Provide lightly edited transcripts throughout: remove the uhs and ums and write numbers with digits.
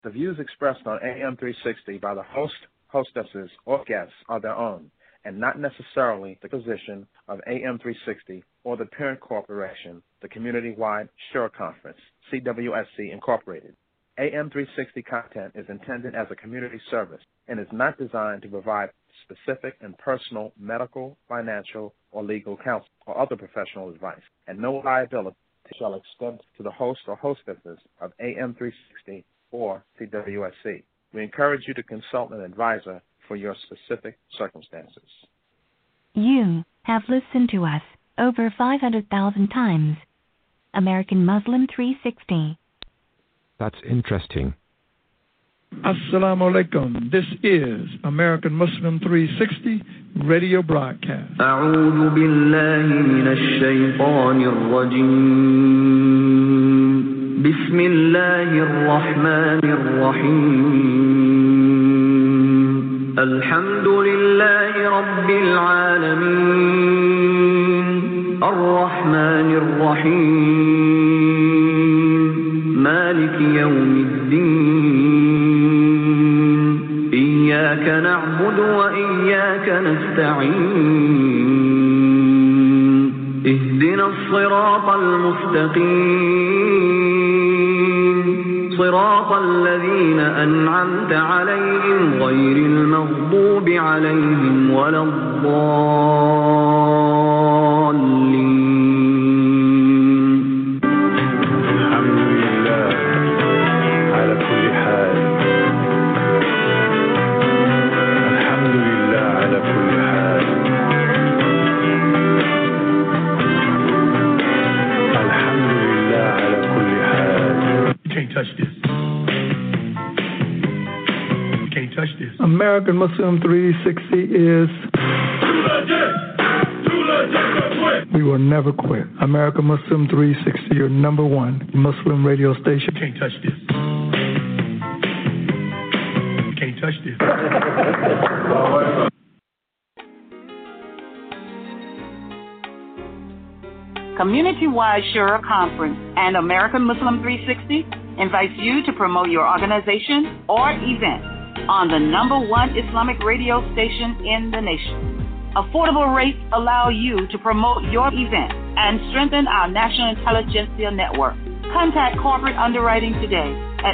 The views expressed on AM 360 by the host, hostesses, or guests are their own, and not necessarily the position of AM 360 or the parent corporation, the Community-Wide Shore Conference, CWSC Incorporated. AM 360 content is intended as a community service and is not designed to provide specific and personal medical, financial, or legal counsel or other professional advice, and no liability shall extend to the host or hostesses of AM 360 or CWSC. We encourage you to consult an advisor for your specific circumstances. You have listened to us over 500,000 times. American Muslim 360. That's interesting. Assalamu alaikum. This is American Muslim 360 radio broadcast. أعوذ بالله من الشيطان الرجيم. بسم الله الرحمن الرحيم. الحمد لله رب العالمين. الرحمن الرحيم. مالك يوم الدين. إياك نعبد وإياك نستعين. اهدنا الصراط المستقيم. صراط الذين أنعمت عليهم غير المغضوب عليهم ولا الضالين. الحمد لله على كل حال. الحمد لله على كل حال. الحمد لله على كل حال. You can't touch this. You can't touch this. American Muslim 360 is... We will never quit. American Muslim 360, your number one Muslim radio station. You can't touch this. You can't touch this. Community-Wide Shura Conference and American Muslim 360 invites you to promote your organization or event on the number one Islamic radio station in the nation. Affordable rates allow you to promote your event and strengthen our national intelligentsia network. Contact corporate underwriting today at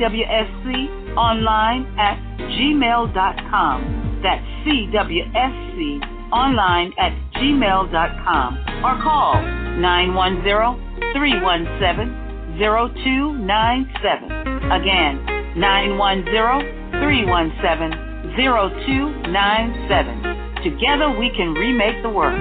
cwsconline@gmail.com. That's cwsconline@gmail.com or call 910-317-0297. Again, 910-317-0297. Together we can remake the world.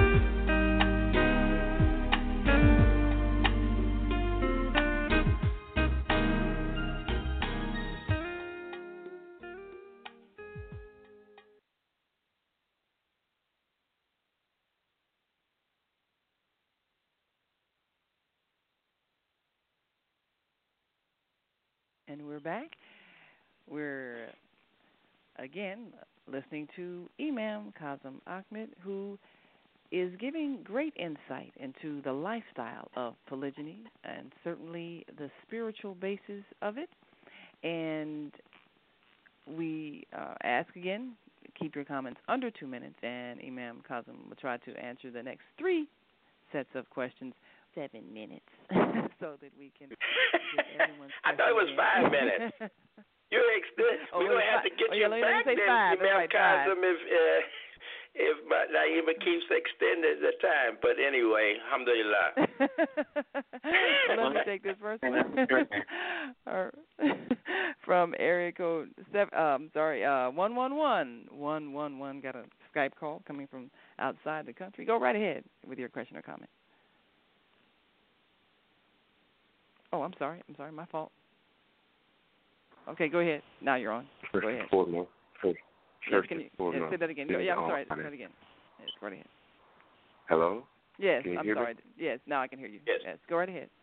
And we're back. We're, again, listening to Imam Kazim Ahmed, who is giving great insight into the lifestyle of polygyny and certainly the spiritual basis of it. And we ask again, keep your comments under 2 minutes, and Imam Kazim will try to answer the next 3 sets of questions, 7 minutes, so that we can get everyone's I thought it was 5 minutes. You're we're going to have to get you back then, Imam Kazim, if Naima keeps extending the time. But anyway, alhamdulillah. Let me take this first one. From area code 111. Got a Skype call coming from outside the country. Go right ahead with your question or comment. Oh, I'm sorry, my fault. Okay, go ahead. Now you're on. Go ahead. Can you say that again? Yeah, I'm sorry. Say that again. Yes, go right ahead. Hello? Yes, I'm sorry. Yes, now I can hear you. Yes, go right ahead.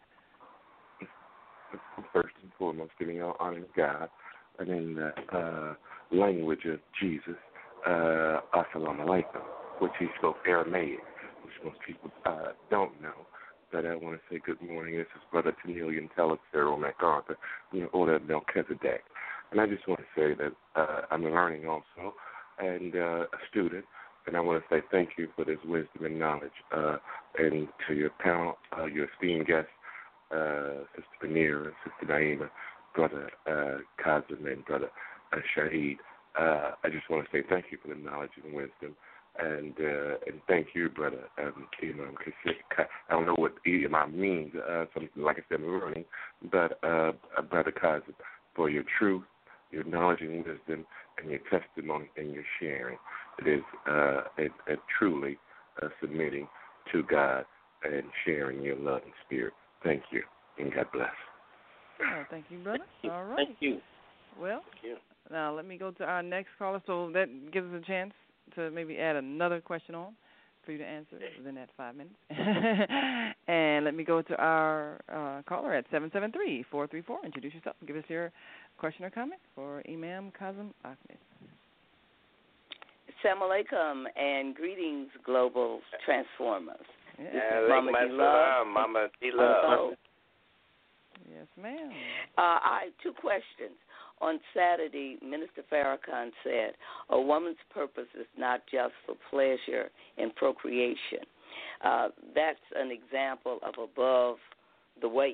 First and foremost, giving all honor to God, and in the language of Jesus, Assalamu alaikum, which he spoke Aramaic, which most people don't know. But I want to say good morning. This is Brother Tennille Telexer MacArthur, in order of Melchizedek. And I just want to say that I'm learning also and a student, and I want to say thank you for this wisdom and knowledge. And to your panel, your esteemed guests, Sister Panera and Sister Naima, Brother Kazim and Brother Shahid, I just want to say thank you for the knowledge and wisdom. And thank you, Brother Imam, because I don't know what Imam means, something like I said, I'm learning, but Brother Kazim, for your truth, your knowledge and wisdom, and your testimony and your sharing. It is truly submitting to God and sharing your love and spirit. Thank you, and God bless. Oh, thank you, brother. All right. Thank you. Well, thank you. Now let me go to our next caller, so that gives us a chance to maybe add another question on for you to answer within that 5 minutes. And let me go to our caller at 773-434. Introduce yourself and give us your question or comment for Imam Kazim Ahmed. Assalamu alaikum and greetings, Global Transformers. Mama D-Love. Mama D-Love. Yes, ma'am. I have two questions. On Saturday, Minister Farrakhan said, a woman's purpose is not just for pleasure and procreation. That's an example of above the waist.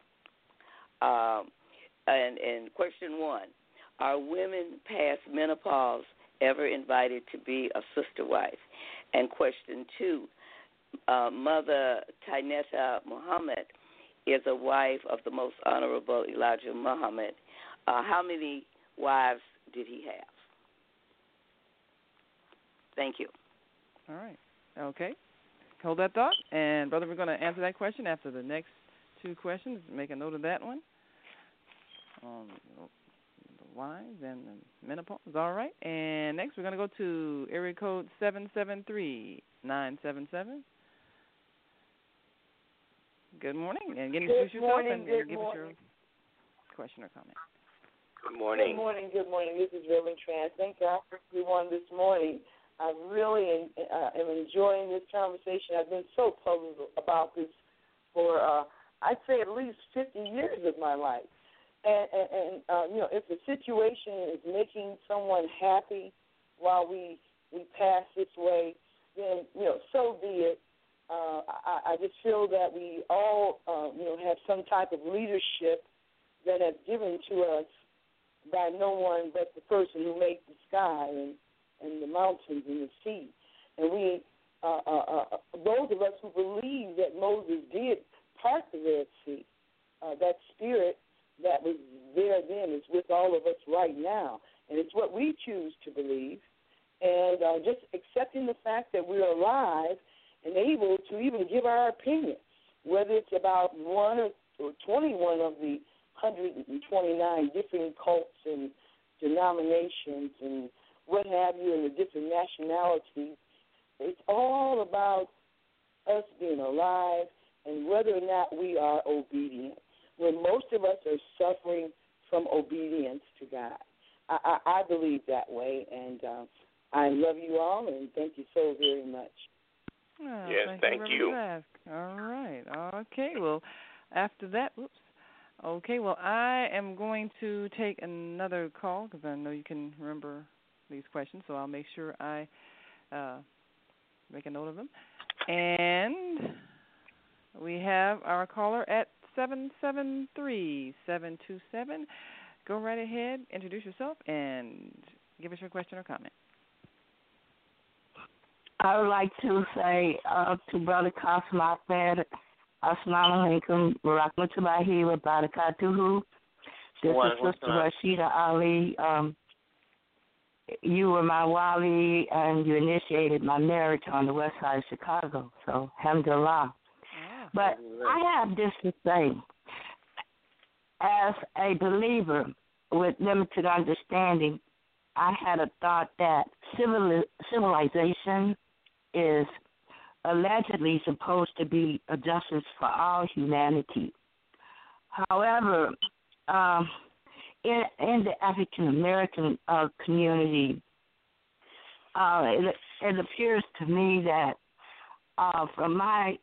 And question one, are women past menopause ever invited to be a sister wife? And question two, Mother Taineta Muhammad is a wife of the most honorable Elijah Muhammad. How many wives did he have? Thank you. All right. Okay. Hold that thought. And, brother, we're going to answer that question after the next two questions. Make a note of that one. The wives and the menopause. All right. And next we're going to go to area code 773-977. Good morning. And introduce yourself and give us your question or comment. Good morning. Good morning. Good morning. This is Reverend Trans. Thank God for everyone this morning. I really am enjoying this conversation. I've been so puzzled about this for, I'd say, at least 50 years of my life. And if the situation is making someone happy while we pass this way, then, so be it. I just feel that we all, have some type of leadership that has given to us by no one but the person who made the sky and the mountains and the sea. And we, those of us who believe that Moses did part the Red Sea, that spirit that was there then is with all of us right now. And it's what we choose to believe. And just accepting the fact that we're alive and able to even give our opinion, whether it's about one or 21 of the 129 different cults and denominations and what have you, and the different nationalities. It's all about us being alive and whether or not we are obedient, when most of us are suffering from obedience to God. I believe that way, and I love you all, and thank you so very much. Oh, yes, thank you. All right. Okay, well, after that, Okay, well, I am going to take another call because I know you can remember these questions, so I'll make sure I make a note of them. And we have our caller at 773-727. Go right ahead, introduce yourself, and give us your question or comment. I would like to say to Brother Kazim Ahmed, Assalamu alaikum, warahmatullahi wa barakatuhu. This is Sister Rashida Ali. You were my wali, and you initiated my marriage on the west side of Chicago, so alhamdulillah. But I have this to say. As a believer with limited understanding, I had a thought that civilization is allegedly supposed to be a justice for all humanity. However, in the African American community, it appears to me that from my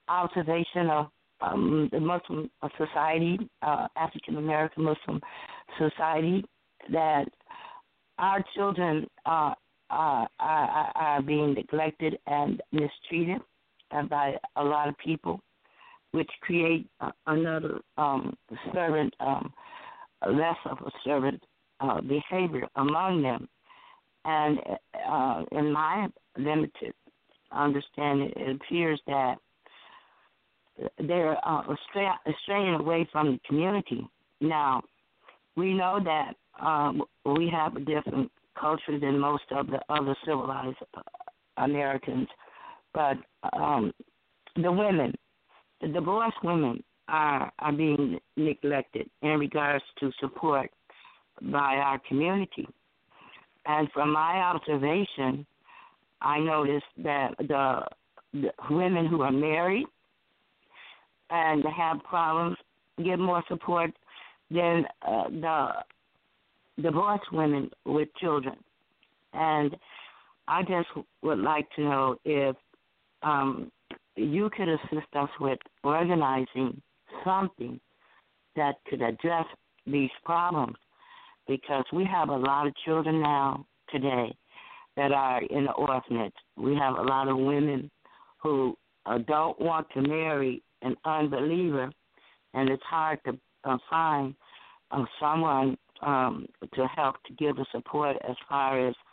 observation of the Muslim society, African American Muslim society that our children are being neglected and mistreated by a lot of people, which create another servant, less of a servant behavior among them. And in my limited understanding, it appears that they're straying away from the community. Now, we know that we have a different culture than most of the other civilized Americans, but the women, the divorced women, are being neglected in regards to support by our community. And from my observation, I noticed that the women who are married and have problems get more support than the divorced women with children. And I just would like to know if you could assist us with organizing something that could address these problems, because we have a lot of children now today that are in the orphanage. We have a lot of women who don't want to marry an unbeliever, and it's hard to find someone to help to give the support as far as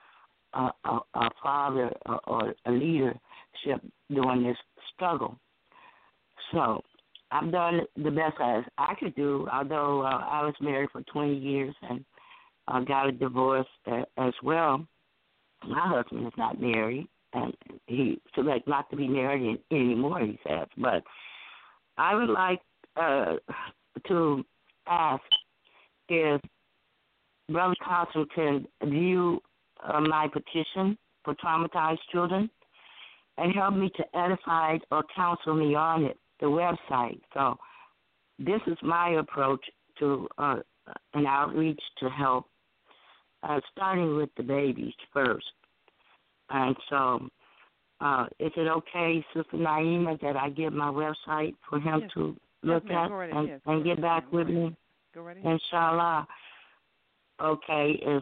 a father or a leadership during this struggle. So I've done the best as I could do, although I was married for 20 years and got a divorce as well. My husband is not married, and he selects not to be married anymore, he says. But I would like to ask if Brother Carson can view my petition for traumatized children and help me to edify or counsel me on it, the website. So this is my approach to an outreach to help, starting with the babies first. And so is it okay, Sister Naima, that I give my website for him to look at and get back with me? Go right ahead. Inshallah. Okay, it's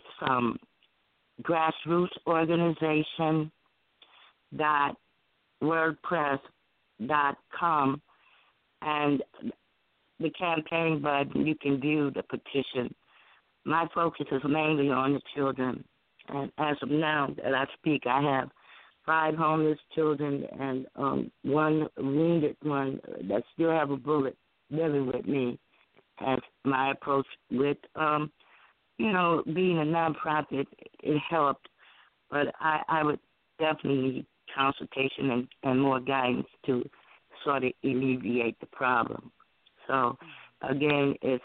grassrootsorganization.wordpress.com, and the campaign button, you can view the petition. My focus is mainly on the children, and as of now that I speak, I have 5 homeless children and one wounded one that still have a bullet living with me. As my approach with being a nonprofit, it helped, but I would definitely need consultation and more guidance to sort of alleviate the problem. So, again, it's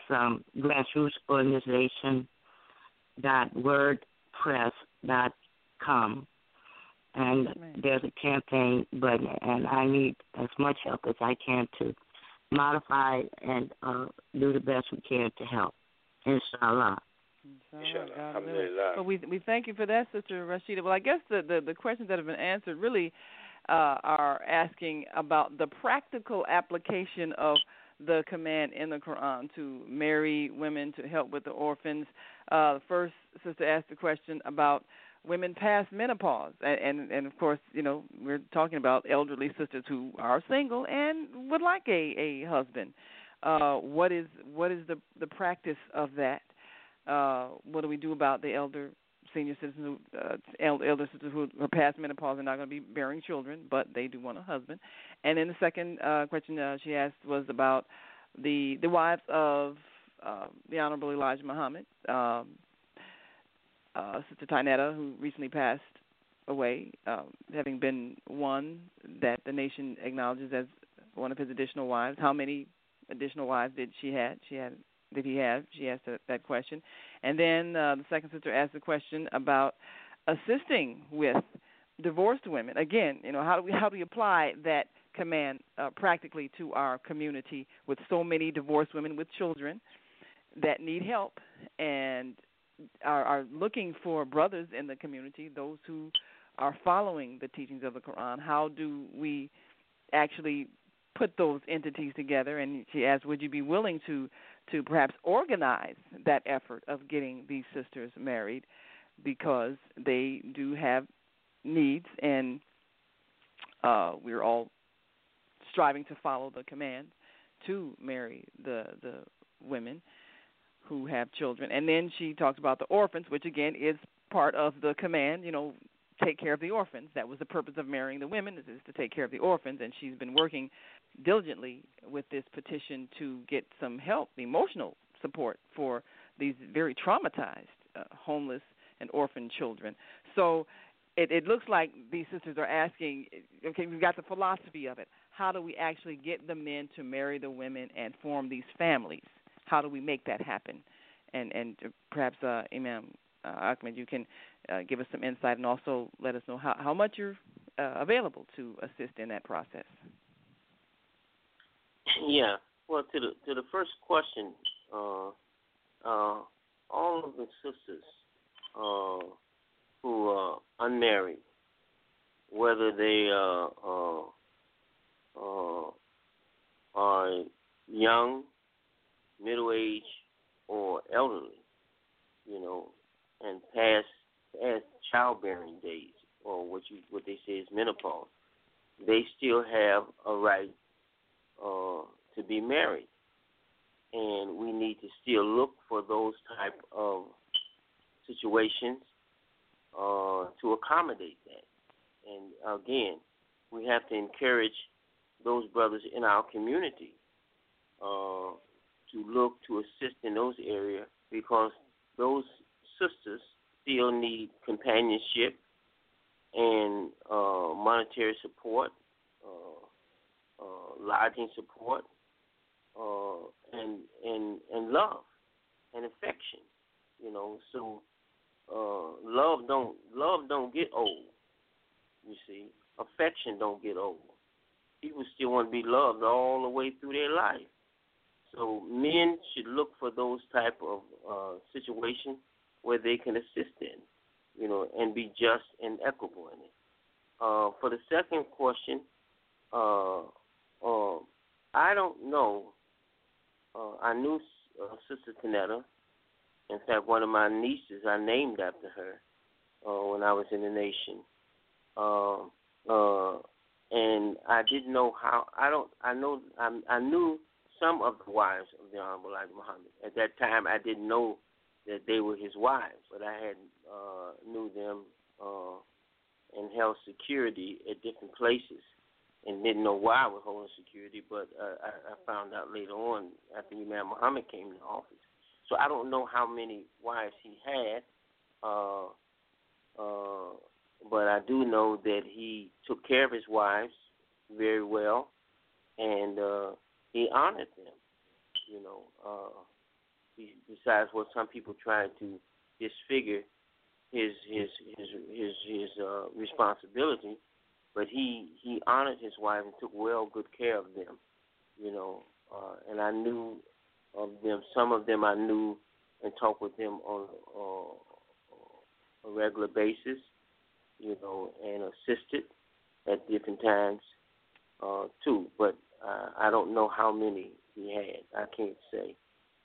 grassrootsorganization.wordpress.com, and there's a campaign button, and I need as much help as I can to modify and do the best we can to help. Inshallah. Well, we thank you for that, Sister Rashida. Well, I guess the questions that have been answered really are asking about the practical application of the command in the Quran to marry women, to help with the orphans. The first sister asked the question about women past menopause, and of course, we're talking about elderly sisters who are single and would like a husband. What is the practice of that? What do we do about the senior citizens, elder sisters who are past menopause and not going to be bearing children, but they do want a husband? And then the second question she asked was about the wives of the Honorable Elijah Muhammad, Sister Tynetta, who recently passed away, having been one that the nation acknowledges as one of his additional wives. How many additional wives did he have? She asked that question. And then the second sister asked the question about assisting with divorced women. Again, how do we apply that command practically to our community with so many divorced women with children that need help and are looking for brothers in the community, those who are following the teachings of the Quran? How do we actually put those entities together? And she asked, would you be willing to to perhaps organize that effort of getting these sisters married, because they do have needs, and we're all striving to follow the command to marry the women who have children. And then she talks about the orphans, which again is part of the command, take care of the orphans. That was the purpose of marrying the women, is to take care of the orphans, and she's been working diligently with this petition to get some help, emotional support for these very traumatized, homeless and orphan children. So it looks like these sisters are asking, okay, we've got the philosophy of it. How do we actually get the men to marry the women and form these families? How do we make that happen? And perhaps, Imam Ahmed, you can give us some insight and also let us know how much you're available to assist in that process. Yeah. Well, to the first question, all of the sisters who are unmarried, whether they are young, middle-aged, or elderly, and past childbearing days, or what they say is menopause, they still have a right to be married, and we need to still look for those type of situations to accommodate that. And again, we have to encourage those brothers in our community to look to assist in those areas, because those sisters still need companionship and monetary support, lodging support, and love and affection. So love don't get old. You see, affection don't get old. People still want to be loved all the way through their life. So men should look for those type of situations where they can assist in, and be just and equitable in it. For the second question, I don't know. I knew Sister Tanetta. In fact, one of my nieces I named after her when I was in the nation. And I didn't know how. I knew some of the wives of the Honorable Elijah Muhammad. At that time, I didn't know that they were his wives, but I had knew them and held security at different places, and didn't know why I was holding security. But I found out later on after Imam Muhammad came to office. So I don't know how many wives he had, but I do know that he took care of his wives very well, and he honored them. Besides what some people tried to disfigure his responsibility, but he honored his wife and took good care of them. And I knew of them. Some of them I knew and talked with them on a regular basis, and assisted at different times too. But I don't know how many he had. I can't say,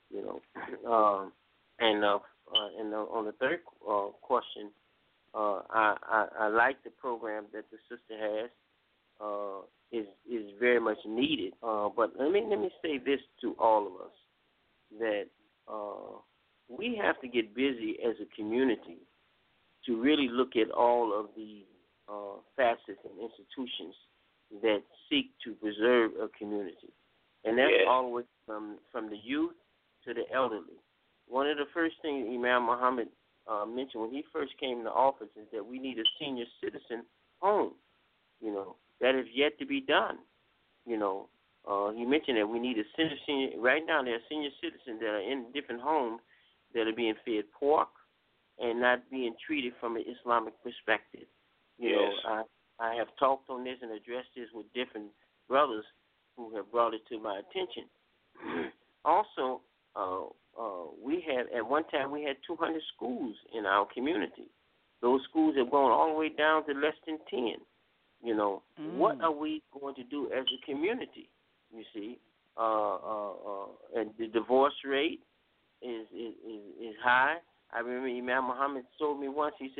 And on the third question, I like the program that the sister has. Is very much needed. But let me say this to all of us, that we have to get busy as a community to really look at all of the facets and institutions that seek to preserve a community. And that's all the way from the youth to the elderly. One of the first things Imam Muhammad mentioned when he first came into office is that we need a senior citizen home, that is yet to be done. He mentioned that we need a senior. Right now, there are senior citizens that are in different homes that are being fed pork and not being treated from an Islamic perspective. I have talked on this and addressed this with different brothers who have brought it to my attention. Also, we had at one time we had 200 schools in our community. Those schools have gone all the way down to less than 10. What are we going to do as a community? You see, and the divorce rate is high. I remember Imam Muhammad told me once. He said,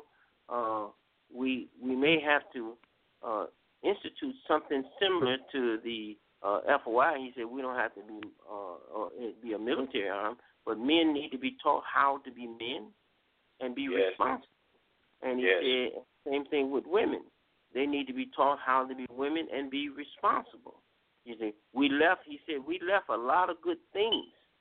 we may have to institute something similar to the FOI. He said we don't have to be a military arm, but men need to be taught how to be men and be responsible. And he said same thing with women. They need to be taught how to be women and be responsible. You see, we left a lot of good things,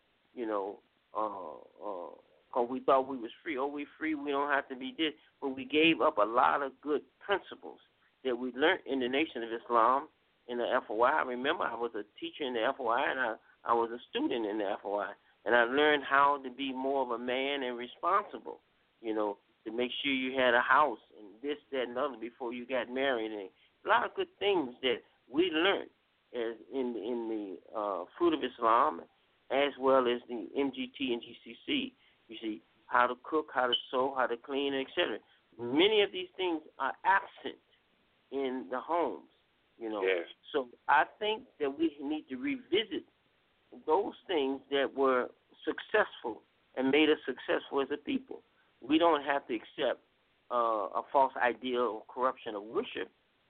because we thought we was free. Oh, we free, we don't have to be this. But we gave up a lot of good principles that we learned in the Nation of Islam in the FOI. I remember I was a teacher in the FOI, and I was a student in the FOI. And I learned how to be more of a man and responsible, to make sure you had a house and this, that, and other before you got married. And a lot of good things that we learned as in the Fruit of Islam, as well as the MGT and GCC. You see, how to cook, how to sew, how to clean, etc. Many of these things are absent in the homes, Yes. So I think that we need to revisit those things that were successful and made us successful as a people. We don't have to accept a false ideal or corruption of worship,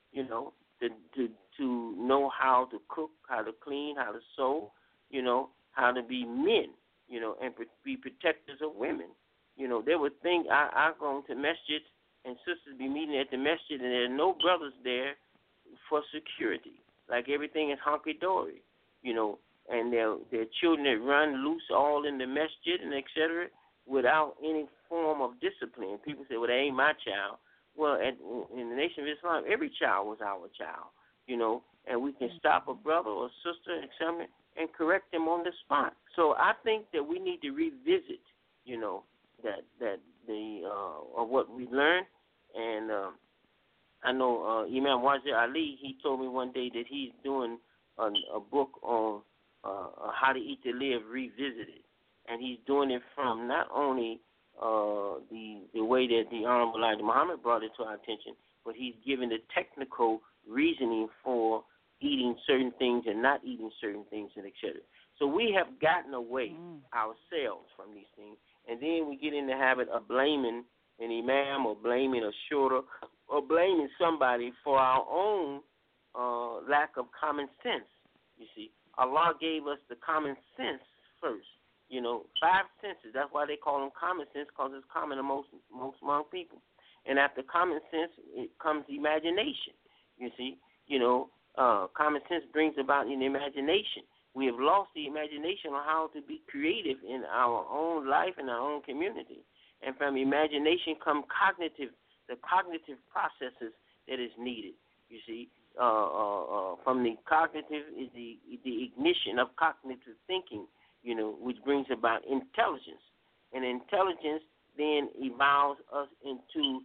to know how to cook, how to clean, how to sew, how to be men, and be protectors of women. There were things, I've gone to masjids and sisters be meeting at the masjid, and there are no brothers there for security. Like everything is hunky-dory, and their children that run loose all in the masjid and et cetera without any form of discipline. People say, well, that ain't my child. Well, in the Nation of Islam, every child was our child, and we can stop a brother or sister, et cetera, and correct them on the spot. So I think that we need to revisit, that of what we learned. And I know Imam Wazir Ali, he told me one day that he's doing a book on how to eat to live revisited, and he's doing it from not only the way that the Honorable Elijah Muhammad brought it to our attention, but he's given the technical reasoning for eating certain things and not eating certain things, and et cetera. So we have gotten away ourselves from these things, and then we get in the habit of blaming an imam or blaming a shura or blaming somebody for our own lack of common sense. You see, Allah gave us the common sense first. 5 senses. That's why they call them common sense, because it's common to most among people. And after common sense, it comes imagination. You see, common sense brings about an imagination. We have lost the imagination on how to be creative in our own life and our own community. And from imagination come the cognitive processes that is needed. You see, from the cognitive is the ignition of cognitive thinking, which brings about intelligence. And intelligence then evolves us into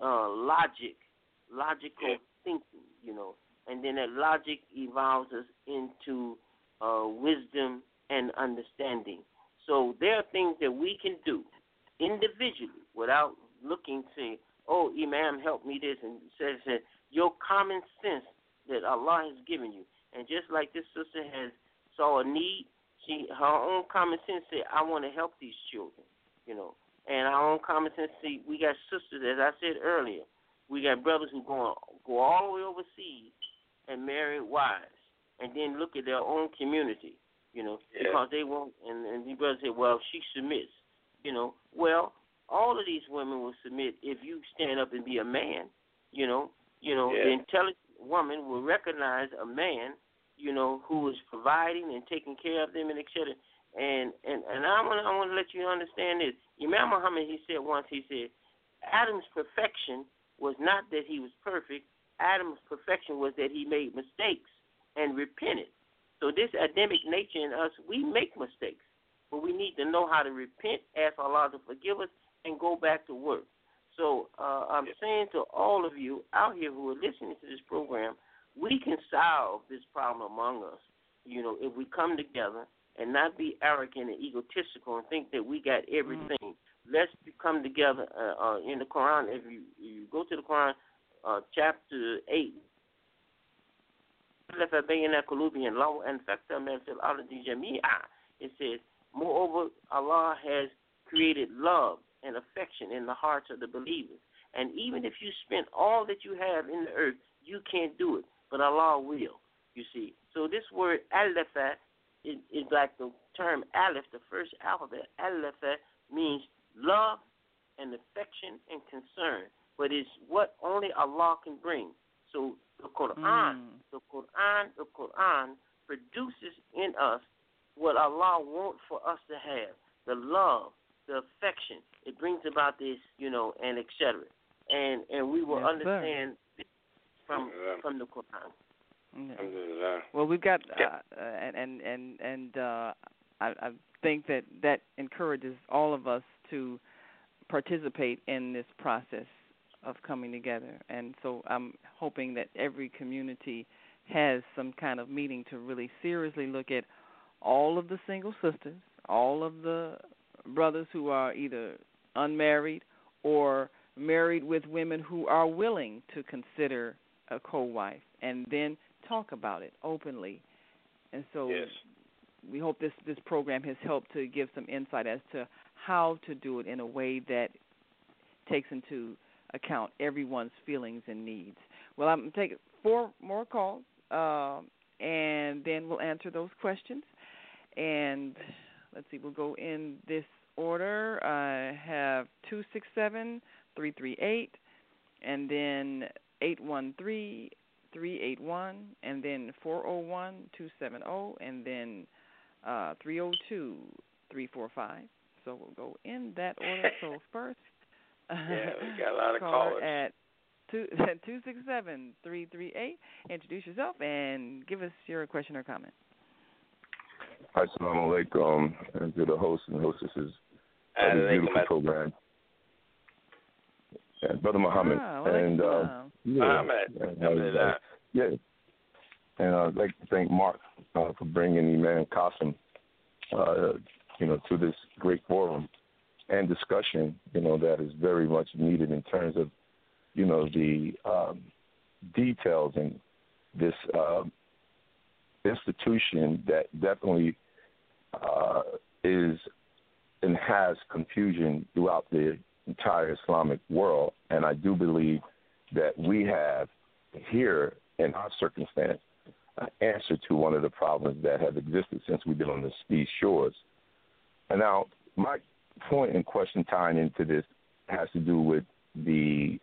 logical thinking, and then that logic evolves us into wisdom and understanding. So there are things that we can do individually without looking to say, oh, Imam, help me this, and says your common sense that Allah has given you. And just like this sister has saw a need, her own common sense said, I want to help these children, And our own common sense, see, we got sisters, as I said earlier, we got brothers who go all the way overseas and marry wives, and then look at their own community, because they won't. And these brothers say, well, she submits, Well, all of these women will submit if you stand up and be a man, The intelligent woman will recognize a man, who is providing and taking care of them, and et cetera. And I want to let you understand this. Imam Muhammad, he said once, Adam's perfection was not that he was perfect. Adam's perfection was that he made mistakes and repented. So this Adamic nature in us, we make mistakes, but we need to know how to repent, ask Allah to forgive us, and go back to work. So I'm saying to all of you out here who are listening to this program, we can solve this problem among us, if we come together and not be arrogant and egotistical and think that we got everything. Let's come together in the Quran. If you go to the Quran, chapter 8, It says, moreover, Allah has created love and affection in the hearts of the believers. And even if you spend all that you have in the earth, you can't do it, but Allah will, you see. So this word alafa is like the term alif, the first alphabet. Alafa means love and affection and concern, but it's what only Allah can bring. So the Quran produces in us what Allah wants for us to have, the love, the affection. It brings about this, and et cetera. And we will understand from the Quran. Yeah. Well, we've got, I think that encourages all of us to participate in this process of coming together. And so I'm hoping that every community has some kind of meeting to really seriously look at all of the single sisters, all of the brothers who are either unmarried or married with women who are willing to consider a co-wife, and then talk about it openly. And so we hope this program has helped to give some insight as to how to do it in a way that takes into account everyone's feelings and needs. Well, I'm going to take 4 more calls, and then we'll answer those questions. And let's see, we'll go in this order. I have 267-338, and then 813-381, and then 401-270, and then 302-345. So we'll go in that order. So first, we got a lot of callers. At 267-338. Introduce yourself and give us your question or comment. Assalamu alaikum, and to the hosts and hostesses of this beautiful program. And Brother Muhammad. Muhammad. And I'd like to thank Mark for bringing Imam Qasim, to this great forum and discussion, that is very much needed in terms of, the details in this institution that definitely is and has confusion throughout the entire Islamic world. And I do believe that we have here in our circumstance an answer to one of the problems that have existed since we've been on these shores. And now my point and question tying into this has to do with the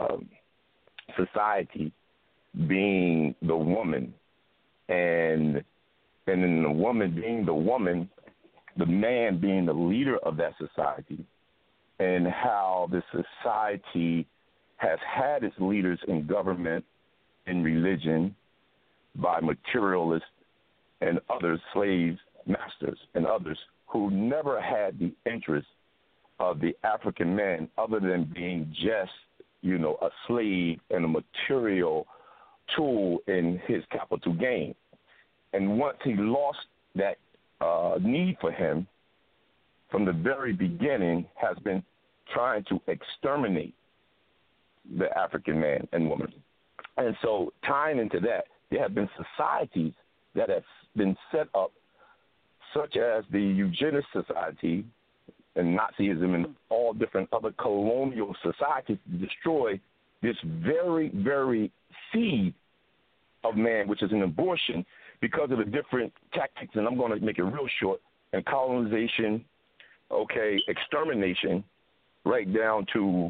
society being the woman, and then the woman being the woman, the man being the leader of that society, and how the society has had its leaders in government, in religion, by materialists and other slaves, masters, and others who never had the interest of the African man other than being just, a slave and a material tool in his capital gain. And once he lost that need for him, from the very beginning, has been trying to exterminate the African man and woman. And so tying into that, there have been societies that have been set up, such as the Eugenics Society and Nazism and all different other colonial societies, to destroy this very, very seed of man, which is an abortion, because of the different tactics, and I'm going to make it real short, and colonization, extermination, right down to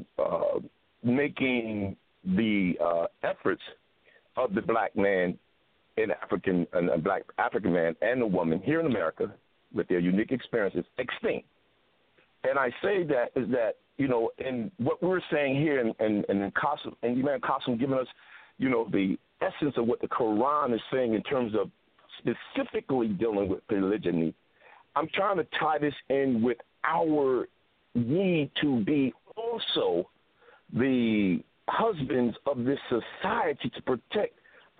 making the efforts of the black man and black African man and the woman here in America with their unique experiences extinct. And I say that is that, in what we're saying here and Imam Qasim giving us, the essence of what the Quran is saying in terms of specifically dealing with polygyny, I'm trying to tie this in with our need to be also the husbands of this society to protect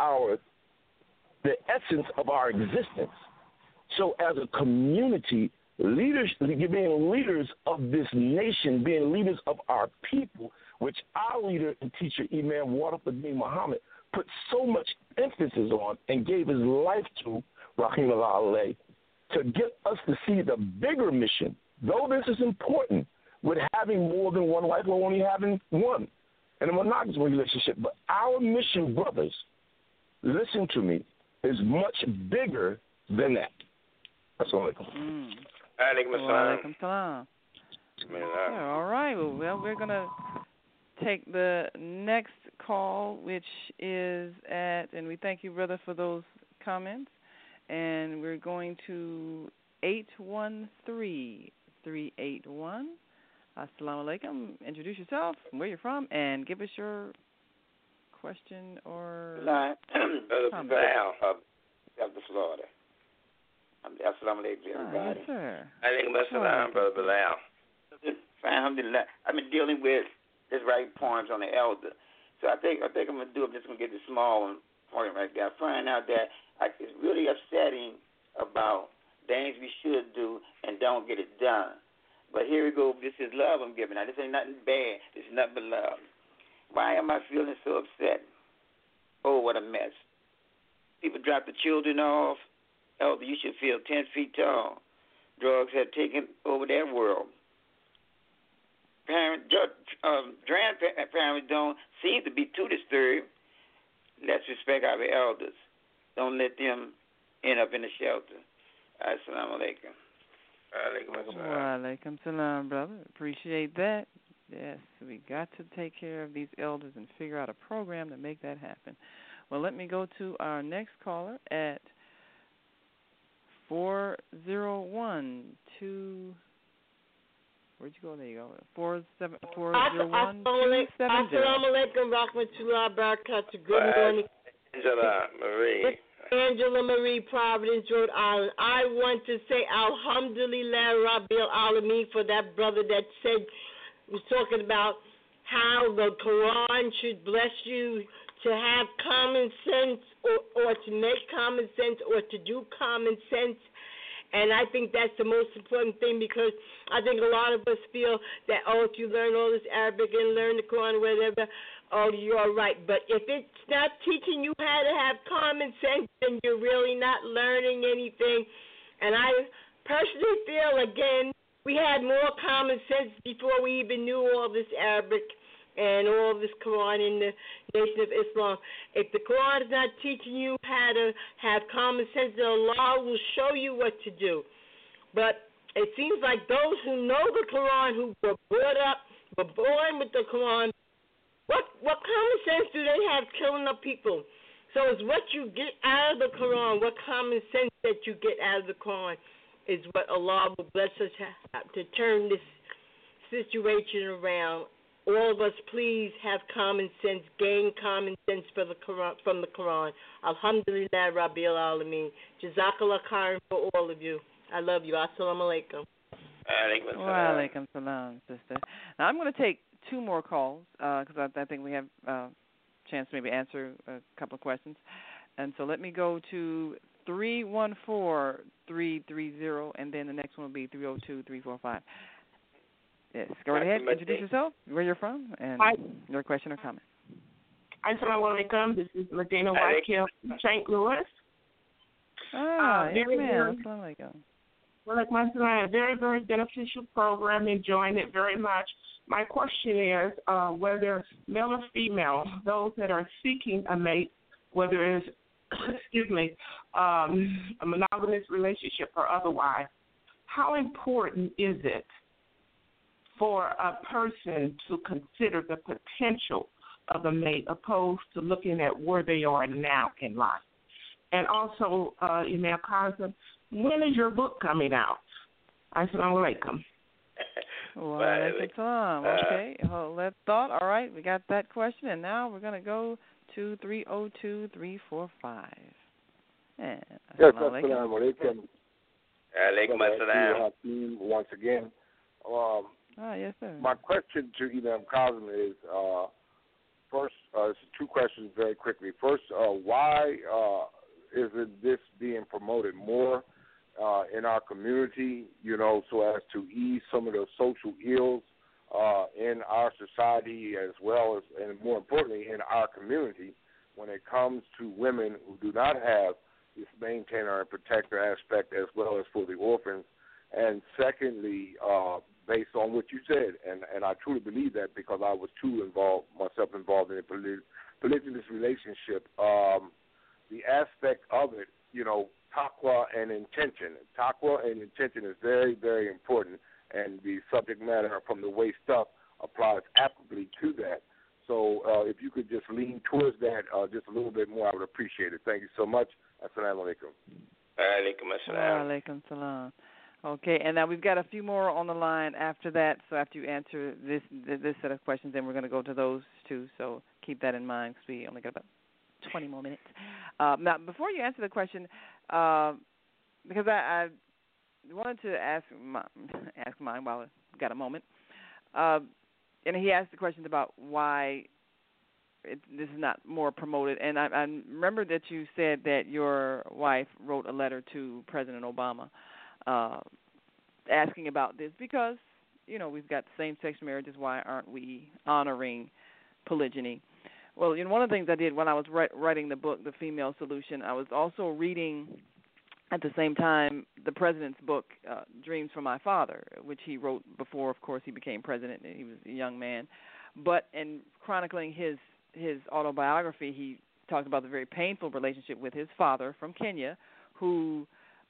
the essence of our existence. So as a community, being leaders of this nation, being leaders of our people, which our leader and teacher, Imam Warafuddin Muhammad, put so much emphasis on and gave his life to, Rahimahullah alayhi, to get us to see the bigger mission, though this is important, with having more than one wife or only having one in a monogamous relationship. But our mission, brothers, listen to me, is much bigger than that. Assalamu alaikum. Alaikum salam. All right. Well, we're going to take the next call, which is at, and we thank you, brother, for those comments. And we're going to 813-381. Assalamu alaikum. Introduce yourself, where you're from, and give us your question or comment. Of the Florida. Assalamu alaikum, everybody. Yes, sir. Alaikum assalam, Brother Bilal. Alhamdulillah. I've been dealing with just writing poems on the elder. So I think I'm going to do, I'm just going to get the small one point right there. I find out that it's really upsetting about things we should do and don't get it done. But here we go. This is love I'm giving. Now, this ain't nothing bad. This is nothing but love. Why am I feeling so upset? Oh, what a mess. People drop the children off. Elder, you should feel 10 feet tall. Drugs have taken over their world. Grandparents don't seem to be too disturbed. Let's respect our elders. Don't let them end up in the shelter. Assalamu alaikum. Wa alaikum salam, brother. Appreciate that. Yes, we got to take care of these elders and figure out a program to make that happen. Well, let me go to our next caller at 401-2. Where'd you go? There you go. 401-270. Assalamu alaikum, rahmatullah, barakatuh. Good morning. Angela Marie. Angela Marie, Providence, Rhode Island. I want to say Alhamdulillah Rabbil Alameen for that brother that said, was talking about how the Quran should bless you to have common sense or to make common sense or to do common sense. And I think that's the most important thing, because I think a lot of us feel that, if you learn all this Arabic and learn the Quran or whatever, you're right. But if it's not teaching you how to have common sense, then you're really not learning anything. And I personally feel, again, we had more common sense before we even knew all this Arabic and all this Quran in the Nation of Islam. If the Quran is not teaching you how to have common sense, then Allah will show you what to do. But it seems like those who know the Quran, who were brought up, were born with the Quran, what common sense do they have killing up people? So it's what you get out of the Quran, what common sense that you get out of the Quran is what Allah will bless us to turn this situation around. All of us, please have common sense, gain common sense from the Quran. Alhamdulillah Rabbil Alameen. Jazakallah khairan for all of you. I love you. Assalamu alaikum. Wa alaikum salam, sister. Now I'm going to take two more calls because I think we have a chance to maybe answer a couple of questions. And so let me go to 314-330, and then the next one will be 302-345. Yes, go ahead. Introduce yourself, where you're from, and your question or comment. Assalamu alaikum. This is Medina Whitehill from St. Louis. Yes, ma'am. Assalamu alaikum. Well, like my son, very, very beneficial program. Enjoying it very much. My question is whether male or female, those that are seeking a mate, whether it's a monogamous relationship or otherwise, how important is it for a person to consider the potential of a mate opposed to looking at where they are now in life? And also, Imam Kazim, when is your book coming out? Assalamu alaikum. Wa alaikum salam. Okay, hold that thought. All right, we got that question, and now we're going to go to 302-345. Yes, assalamu alaikum. Alaikum assalam. Once again. Yes, sir. My question to Imam Kazim is, first, two questions very quickly. First, why isn't this being promoted more in our community, so as to ease some of the social ills in our society as well as, and more importantly, in our community, when it comes to women who do not have this maintainer and protector aspect, as well as for the orphans. And secondly, based on what you said, and I truly believe that because I was myself involved in a polygynous relationship, the aspect of it, taqwa and intention. Taqwa and intention is very, very important, and the subject matter from the waist up applies applicably to that. So if you could just lean towards that just a little bit more, I would appreciate it. Thank you so much. Assalamu alaikum. Alaikum assalam. Alaikum salam. Okay, and now we've got a few more on the line after that. So after you answer this set of questions, then we're going to go to those two. So keep that in mind because we only got about 20 more minutes. Now, before you answer the question, because I wanted to ask mine while I got a moment, and he asked the questions about why this is not more promoted. And I remember that you said that your wife wrote a letter to President Obama asking about this because, we've got same-sex marriages. Why aren't we honoring polygyny? Well, one of the things I did when I was writing the book, The Female Solution, I was also reading at the same time the president's book, Dreams from My Father, which he wrote before, of course, he became president. He was a young man. But in chronicling his autobiography, he talked about the very painful relationship with his father from Kenya, who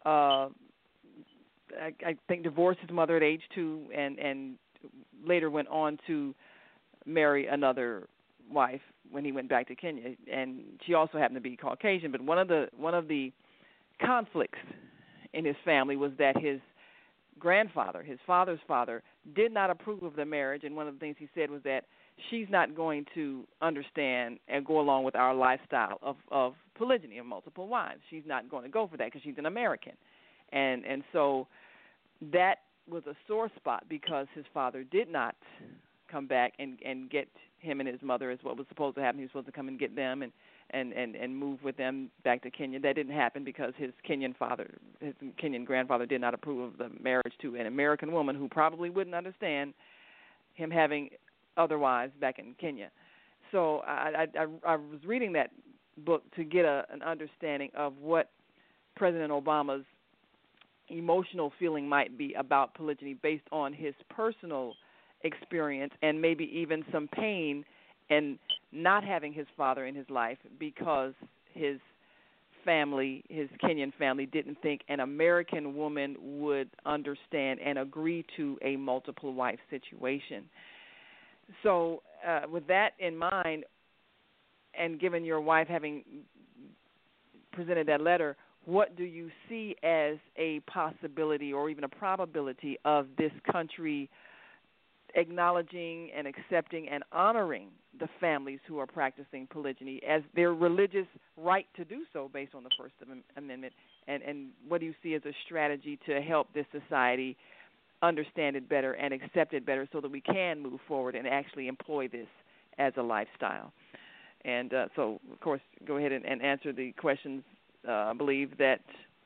I think divorced his mother at age 2 and later went on to marry another wife when he went back to Kenya. And she also happened to be Caucasian. But one of the conflicts in his family was that his grandfather, his father's father, did not approve of the marriage. And one of the things he said was that she's not going to understand and go along with our lifestyle of polygyny, of multiple wives. She's not going to go for that because she's an American. And so that was a sore spot because his father did not come back and get him and his mother as what was supposed to happen. He was supposed to come and get them and move with them back to Kenya. That didn't happen because his Kenyan grandfather did not approve of the marriage to an American woman who probably wouldn't understand him having other wives back in Kenya. So I was reading that book to get an understanding of what President Obama's emotional feeling might be about polygyny based on his personal experience and maybe even some pain in not having his father in his life because his family, his Kenyan family, didn't think an American woman would understand and agree to a multiple wife situation. So with that in mind, and given your wife having presented that letter, what do you see as a possibility or even a probability of this country acknowledging and accepting and honoring the families who are practicing polygyny as their religious right to do so based on the First Amendment? And what do you see as a strategy to help this society understand it better and accept it better so that we can move forward and actually employ this as a lifestyle? And so, of course, go ahead and answer the questions. I believe that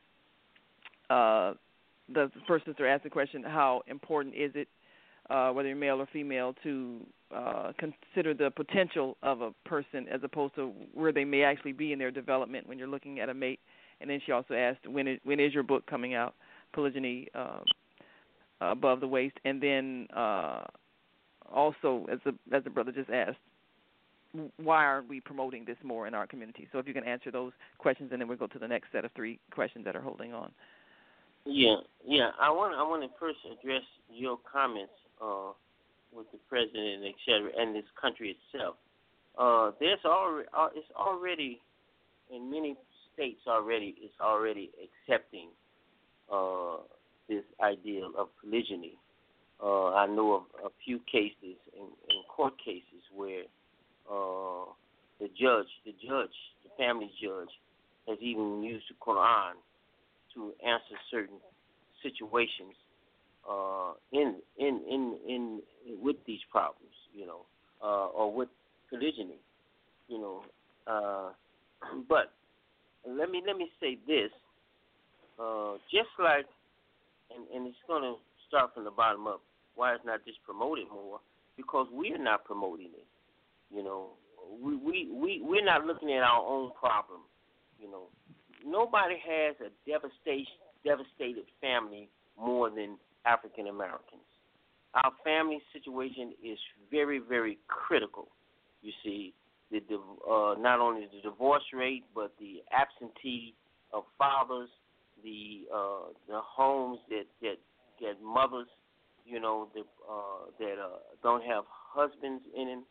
the first sister asked the question, how important is it, whether you're male or female, to consider the potential of a person as opposed to where they may actually be in their development when you're looking at a mate. And then she also asked, when is your book coming out, Polygyny Above the Waist? And then also, as the brother just asked, why aren't we promoting this more in our community? So if you can answer those questions, and then we'll go to the next set of 3 questions that are holding on. Yeah. I want to first address your comments with the president, et cetera, and this country itself. It's already in many states it's already accepting this idea of polygyny. I know of a few cases in court cases where the family judge, has even used the Quran to answer certain situations in with these problems, or with polygyny, But let me say this, just like, and it's going to start from the bottom up. Why is not this promoted more? Because we are not promoting it. we're not looking at our own problem. Nobody has a devastated family more than African Americans. Our family situation is very, very critical. You see, not only the divorce rate, but the absentee of fathers, the homes that get mothers, that don't have husbands in them.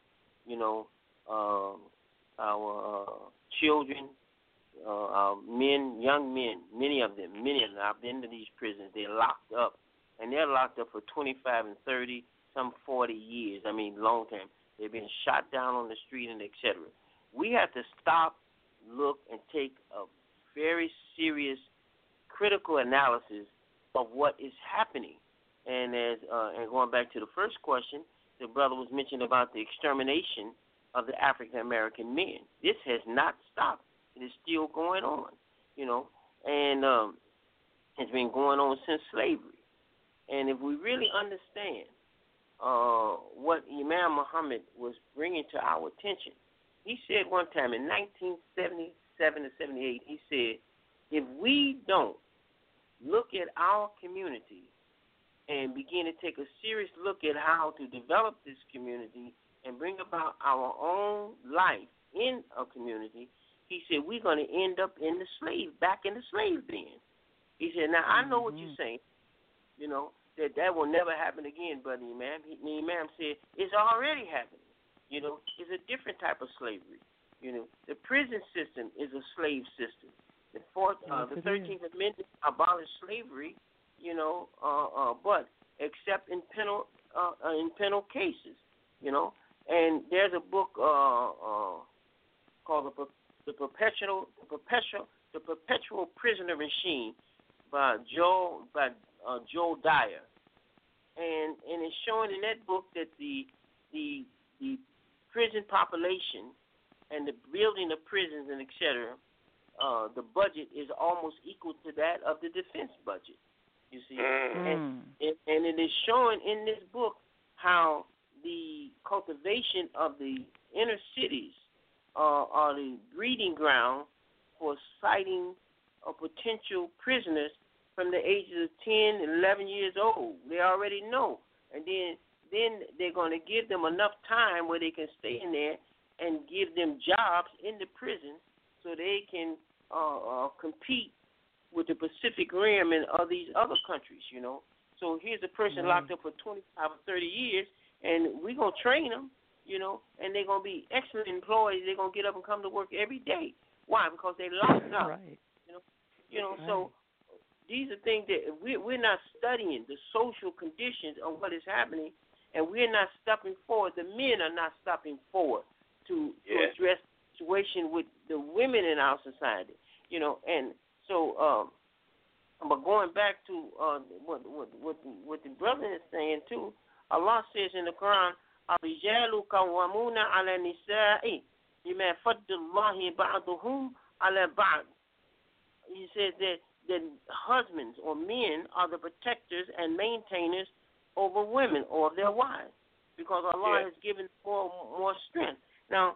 Our children, our men, young men, many of them. I've been to these prisons. They're locked up, and they're locked up for 25 and 30, some 40 years. I mean, long time. They've been shot down on the street and et cetera. We have to stop, look, and take a very serious, critical analysis of what is happening. And and going back to the first question, the brother was mentioning about the extermination of the African American men. This has not stopped. It is still going on, and it's been going on since slavery. And if we really understand what Imam Muhammad was bringing to our attention, he said one time in 1977 to 78, he said, if we don't look at our community and begin to take a serious look at how to develop this community and bring about our own life in a community, he said, we're going to end up back in the slave pen. He said, now, I know what you're saying, that will never happen again, Brother Imam. The Imam said, it's already happening. It's a different type of slavery. The prison system is a slave system. The 13th Amendment abolished slavery, but except in penal cases, And there's a book called The Perpetual Prisoner Machine by Joel Dyer, and it's showing in that book that the prison population and the building of prisons and et cetera, the budget is almost equal to that of the defense budget. You see, and it is showing in this book how the cultivation of the inner cities are the breeding ground for citing potential prisoners from the ages of 10 and 11 years old. They already know. And then they're going to give them enough time where they can stay in there and give them jobs in the prison so they can compete with the Pacific Rim and these other countries, So here's a person locked up for 25 or 30 years, and we're going to train them, and they're going to be excellent employees. They're going to get up and come to work every day. Why? Because they locked up. Right. Right. So these are things that we're not studying the social conditions of what is happening, and we're not stepping forward. The men are not stepping forward to address the situation with the women in our society, And so, but going back to what the brother is saying too, Allah says in the Quran, الرجال قوامون على النساء بما فضل الله بعضهم على بعض. He says that husbands or men are the protectors and maintainers over women or their wives, because Allah has given more strength. Now,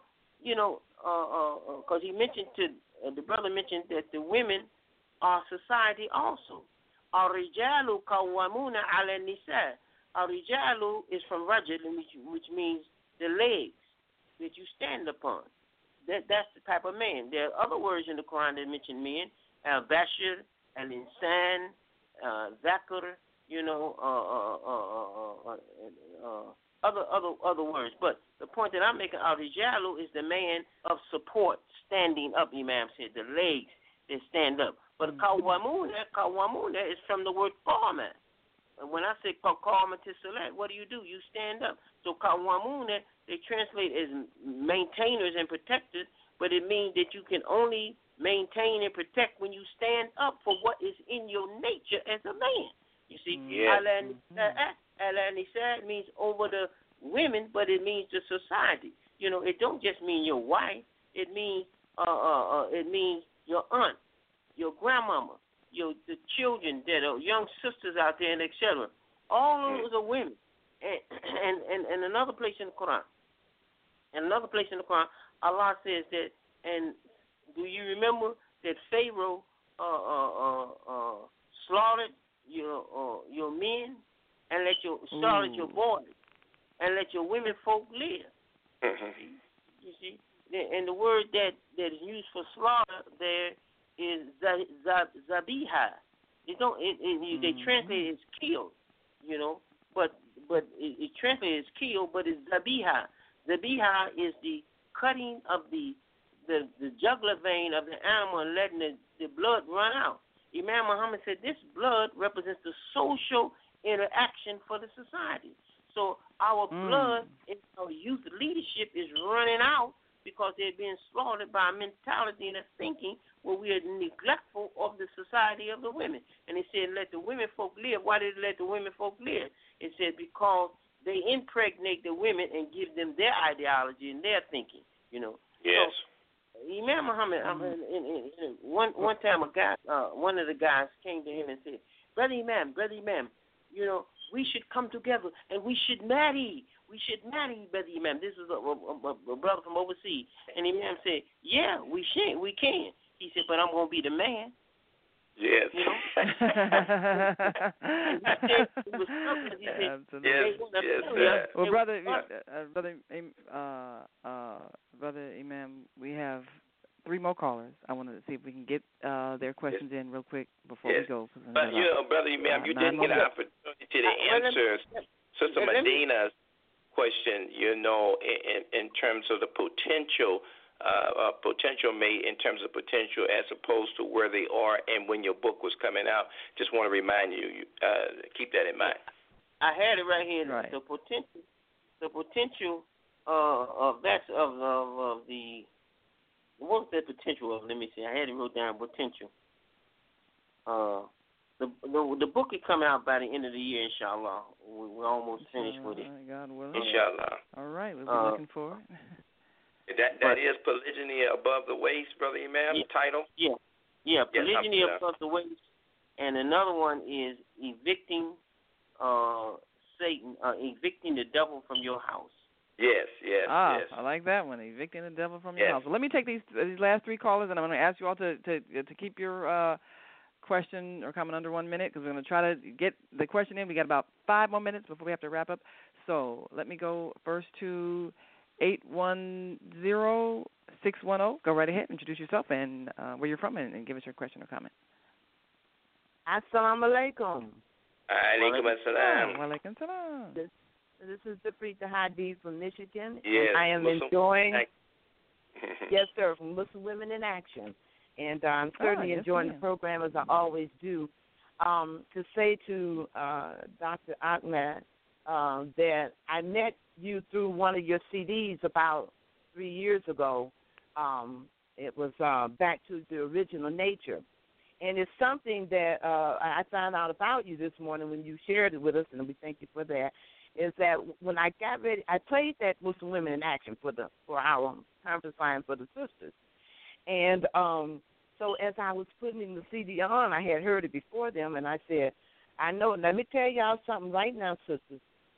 because he mentioned the brother mentioned that the women are society also. الرجال قوامون على النساء. Al-Rijalu is from Rajul, which means the legs that you stand upon. That's the type of man. There are other words in the Quran that mention men. Al-Bashir, Al-Insan, Zakr, other words. But the point that I'm making, Al-Rijalu is the man of support, standing up, Imam said, the legs that stand up. But Qawwamuna is from the word Qawma. And when I say Qawma to Salat, what do? You stand up. So Qawwamuna, they translate as maintainers and protectors, but it means that you can only maintain and protect when you stand up for what is in your nature as a man. You see, Al-Nisa means over the women, but it means the society. It don't just mean your wife. It means your aunt, your grandmama, the children that are young sisters out there, and etc. All those are women. And another place in the Quran, in another place in the Quran, Allah says that, and do you remember that Pharaoh slaughtered your men and slaughtered your boys and let your women folk live? You see, and the word that is used for slaughter there is zabiha. They translate it as killed, but it translates as killed, but it's zabiha. Zabiha is the cutting of the jugular vein of the animal and letting the blood run out. Imam Muhammad said this blood represents the social interaction for the society. So our blood in our youth leadership is running out because they're being slaughtered by a mentality and a thinking where we are neglectful of the society of the women. And he said, let the women folk live. Why did he let the women folk live? It said because they impregnate the women and give them their ideology and their thinking, Yes. So, Imam Muhammad, one time a guy, one of the guys came to him and said, Brother Imam, we should come together and we should marry. We should marry, Brother Imam. This is a brother from overseas. And Imam said, yeah, we can. He said, but I'm going to be the man. Yes. Well, brother Imam, we have 3 more callers. I want to see if we can get their questions in real quick before we go. But Brother Imam, you didn't get an opportunity to answer Sister Medina's question. In terms of the potential mate, in terms of potential as opposed to where they are and when your book was coming out. Just want to remind you, keep that in mind. I had it right here. Right. The potential of the what's the potential of? Let me see. I had it wrote down potential. The book is coming out by the end of the year, inshallah. We're almost finished with it. God willing. Inshallah. All right, we'll be looking for it. That is Polygyny Above the Waist, Brother Imam, title? Yeah, Polygyny Above the Waist. And another one is Evicting Satan, Evicting the Devil from Your House. Yes. I like that one, Evicting the Devil from Your House. Well, let me take these last 3 callers, and I'm going to ask you all to keep your question or comment under 1 minute, because we're going to try to get the question in. We got about 5 more minutes before we have to wrap up. So let me go first to 810-610. Go right ahead, introduce yourself and where you're from, and give us your question or comment. Assalamu alaikum. Alaikum assalam. Wa alaikum salam. This is the Preacher Hadid from Michigan. Yes, and I am enjoying, yes, sir, from Muslim Women in Action. And I'm certainly enjoying the program as I always do. To say to Dr. Ahmed that I met you through one of your CDs about 3 years ago. It was Back to the Original Nature. And it's something that I found out about you this morning when you shared it with us, and we thank you for that, is that when I got ready, I played that Muslim Women in Action for our conference line for the sisters. And so as I was putting the CD on, I had heard it before them, and I said, I know, let me tell y'all something right now, sisters.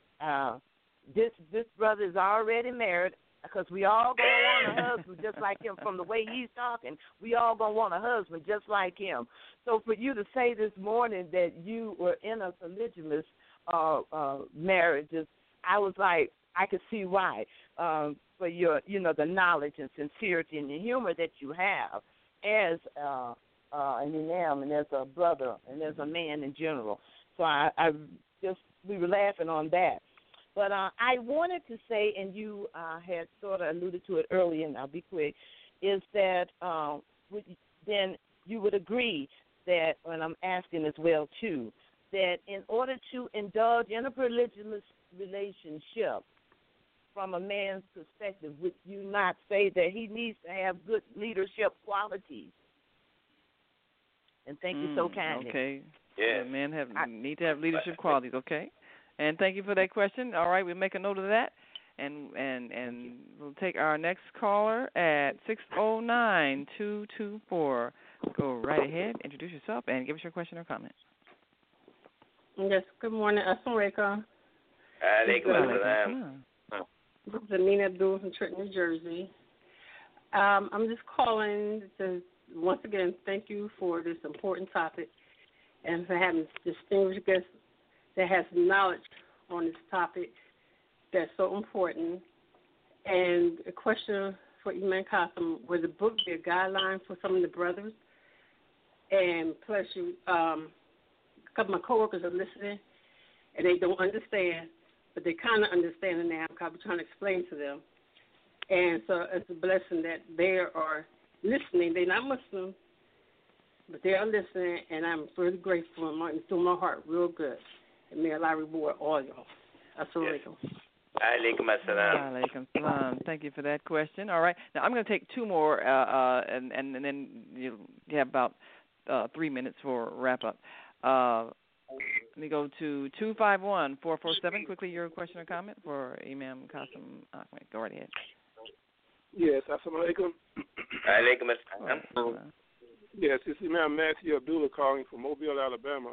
This brother is already married, because we all going to want a husband just like him. From the way he's talking, we all going to want a husband just like him. So for you to say this morning that you were in a polygamous marriage, I was like, I could see why. For your, the knowledge and sincerity and the humor that you have as an imam and as a brother and as a man in general. So we were laughing on that. But I wanted to say, and you had sort of alluded to it earlier, and I'll be quick, is that then you would agree that, and I'm asking as well too, that in order to indulge in a polygamous relationship, from a man's perspective, would you not say that he needs to have good leadership qualities? And thank you so kindly. Okay. Yeah. Men need to have leadership qualities. Okay. And thank you for that question. All right, we'll make a note of that, and we'll take our next caller at 609-224. Go right ahead, introduce yourself, and give us your question or comment. Yes. Good morning, Assalamu alaikum. Alaikum assalam. This is Amina Abdul from Trenton, New Jersey. I'm just calling to once again thank you for this important topic and for having distinguished guests that has knowledge on this topic that's so important. And a question for Imam Qasim, would the book be a guideline for some of the brothers? And plus, a couple of my coworkers are listening, and they don't understand, but they kind of understand it now because I'm trying to explain to them. And so it's a blessing that they are listening. They're not Muslim, but they are listening, and I'm really grateful. It's doing my heart real good. And may Allah reward all y'all. Assalamu alaikum. Alaikum assalam. Alaikum salam. Thank you for that question. All right. Now, I'm going to take two more, and then you have about 3 minutes for wrap-up. Let me go to 251-447. Quickly, your question or comment for Imam Qasim Ahmed. Go right ahead. Yes, assalamu alaikum. Alaikum assalam. Yes, it's Imam Matthew Abdullah calling from Mobile, Alabama.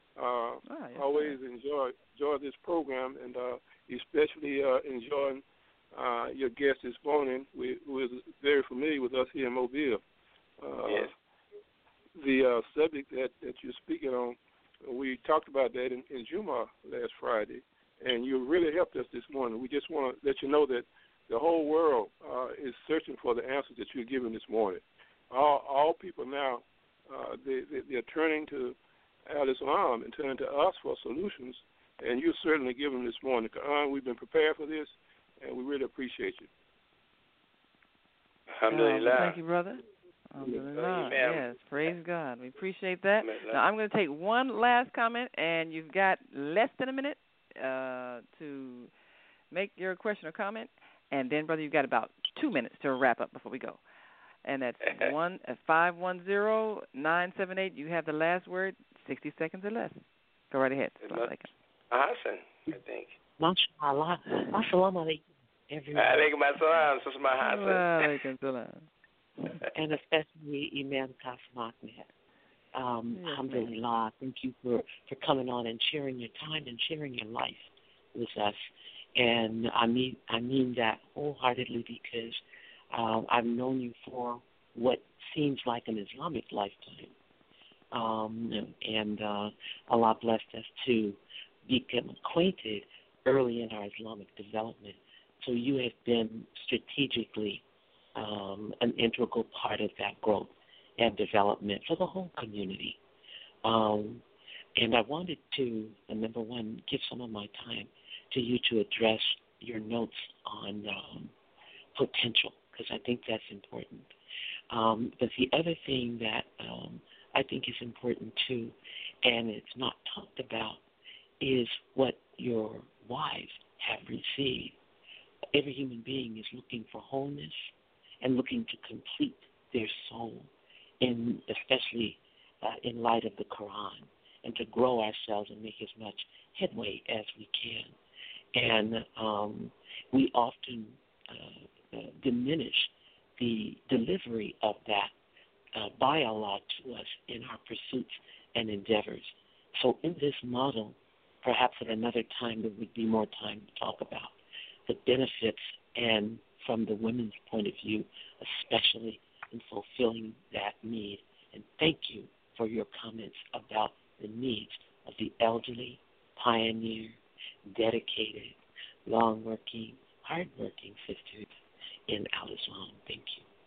Always enjoy this program, and especially enjoying your guest this morning, who is very familiar with us here in Mobile. Yes. The subject that you're speaking on, we talked about that in Juma last Friday, and you really helped us this morning. We just want to let you know that the whole world is searching for the answers that you're giving this morning. All people now, they're turning to Al-Islam and turning to us for solutions, and you're certainly giving them this morning. We've been prepared for this, and we really appreciate you. Alhamdulillah. Thank you, brother. Alhamdulillah. Yes, praise God. We appreciate that. Now, I'm going to take one last comment, and you've got less than a minute to make your question or comment. And then, brother, you've got about 2 minutes to wrap up before we go. And that's 510-978. You have the last word, 60 seconds or less. Go right ahead. Hassan, I think. MashaAllah. Assalamu alaikum, everyone. Alaikum assalam, Sister Hassan. Alaikum salam. And especially Imam Qasim Ahmed. Alhamdulillah. Thank you for coming on and sharing your time and sharing your life with us. And I mean that wholeheartedly because I've known you for what seems like an Islamic lifetime. And Allah blessed us to become acquainted early in our Islamic development. So you have been strategically an integral part of that growth and development for the whole community. And I wanted to, number one, give some of my time to you to address your notes on potential, because I think that's important. But the other thing that I think is important too, and it's not talked about, is what your wives have received. Every human being is looking for wholeness and looking to complete their soul, especially in light of the Quran, and to grow ourselves and make as much headway as we can. And we often diminish the delivery of that by Allah to us in our pursuits and endeavors. So in this model, perhaps at another time there would be more time to talk about the benefits and from the women's point of view, especially in fulfilling that need. And thank you for your comments about the needs of the elderly, pioneer, dedicated, long-working, hard-working sisters in Al-Islam. Thank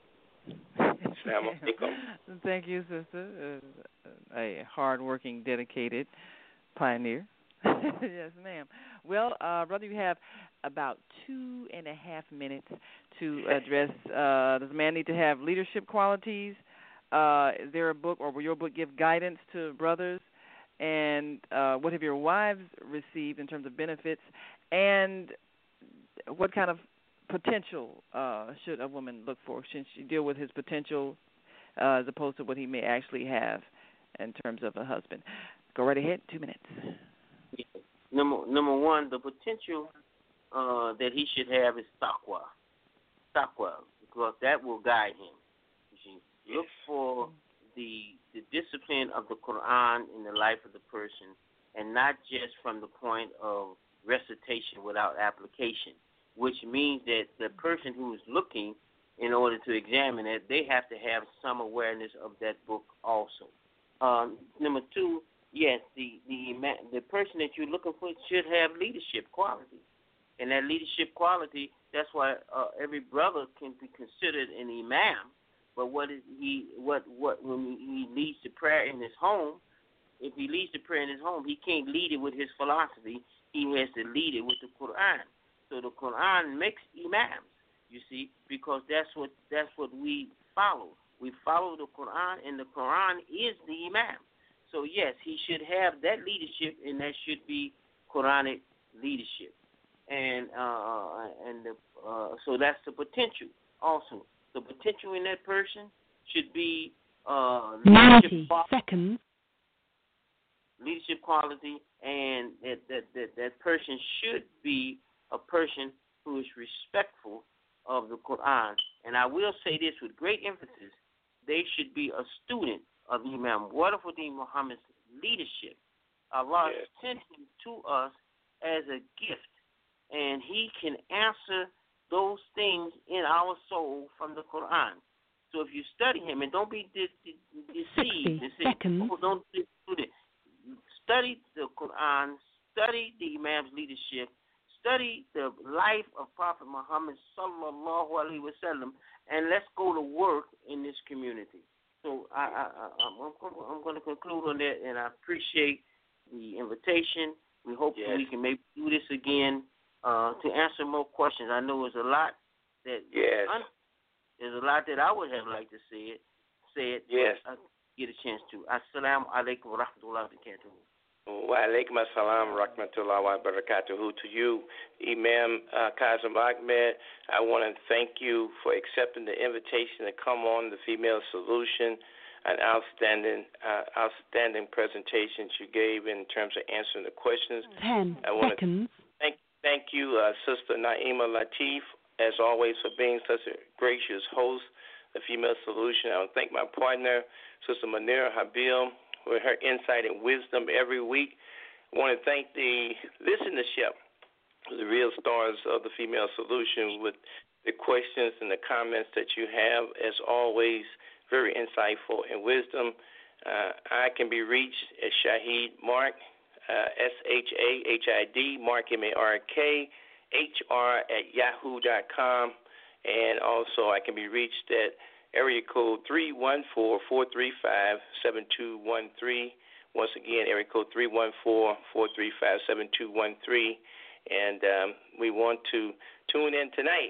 you. Thank you, sister. A hard-working, dedicated pioneer. Yes, ma'am. Well, brother, you have about 2.5 minutes to address, does a man need to have leadership qualities? Is there a book, or will your book give guidance to brothers? And what have your wives received in terms of benefits? And what kind of potential should a woman look for? Should she deal with his potential as opposed to what he may actually have in terms of a husband? Go right ahead, 2 minutes. Number one, the potential that he should have is taqwa, because that will guide him. Look for the discipline of the Quran in the life of the person, and not just from the point of recitation without application. which means that the person who is looking, in order to examine it, they have to have some awareness of that book also. Number two, yes, the person that you're looking for should have leadership quality. And that leadership quality, that's why every brother can be considered an imam. But when he leads the prayer in his home, if he leads the prayer in his home, he can't lead it with his philosophy. He has to lead it with the Quran. So the Quran makes imams, you see, because that's what we follow. We follow the Quran, and the Quran is the imam. So yes, he should have that leadership, and that should be Quranic leadership. And so that's the potential. Also, the potential in that person should be 90 seconds. Leadership quality, and that person should be a person who is respectful of the Quran. And I will say this with great emphasis: they should be a student of Imam Warafuddin Muhammad's leadership. Allah sent him to us as a gift, and he can answer those things in our soul from the Quran. So if you study him, and don't be deceived and say, oh, don't do this. Study the Quran, study the Imam's leadership, study the life of Prophet Muhammad sallallahu alaihi wasallam, and let's go to work in this community. So I'm going to conclude on that, and I appreciate the invitation. We hope that we can maybe do this again to answer more questions. I know there's a lot that there's a lot that I would have liked to say it. Yes. I get a chance to. Assalamu alaikum wa rahmatullahi wa barakatuh. Wa alaikum assalam wa rahmatullahi wa barakatuh to you, Imam Kazim Ahmed. I want to thank you for accepting the invitation to come on the Female Solution. An outstanding presentation you gave in terms of answering the questions. 10 seconds. Thank you, Sister Naima Latif, as always, for being such a gracious host, the Female Solution. I want to thank my partner, Sister Manira Habil, with her insight and wisdom every week. I want to thank the listenership, the real stars of the Female Solution, with the questions and the comments that you have, as always, very insightful and wisdom. I can be reached at Shahid Mark, SHAHID, Mark, MARK, HR at yahoo.com. And also I can be reached at area code 314-435-7213. Once again, area code 314-435-7213. And we want to tune in tonight.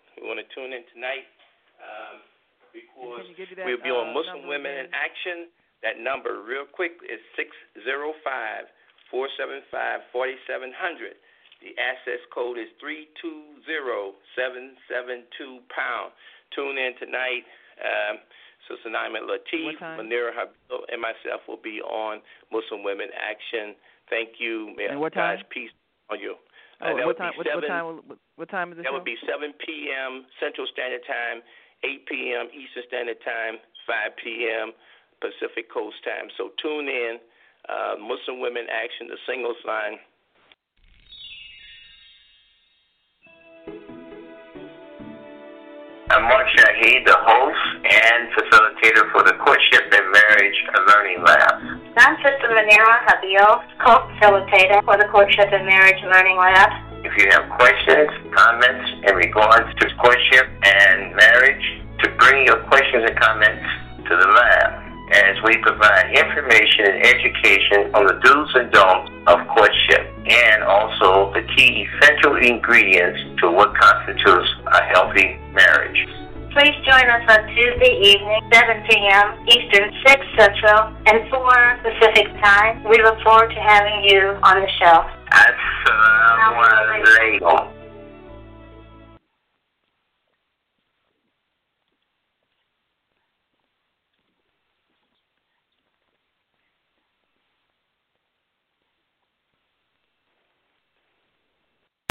Because we'll be on Muslim Women in Action. That number, real quick, is 605-475-4700. The access code is 320772#. Tune in tonight. Sister Naima Latif, Manira Habil, and myself will be on Muslim Women Action. Thank you. May God's peace on you. What time is the show? That would be 7 p.m. Central Standard Time, 8 p.m. Eastern Standard Time, 5 p.m. Pacific Coast Time. So tune in. Muslim Women Action, the singles line. I'm Mark Shahid, the host and facilitator for the Courtship and Marriage Learning Lab. I'm Sister Manira Habil, co-facilitator for the Courtship and Marriage Learning Lab. If you have questions, comments in regards to courtship and marriage, to bring your questions and comments to the lab, as we provide information and education on the do's and don'ts of courtship, and also the key essential ingredients to what constitutes a healthy marriage. Please join us on Tuesday evening, 7 p.m. Eastern, 6 Central, and 4 Pacific Time. We look forward to having you on the show. Assalamu alaikum.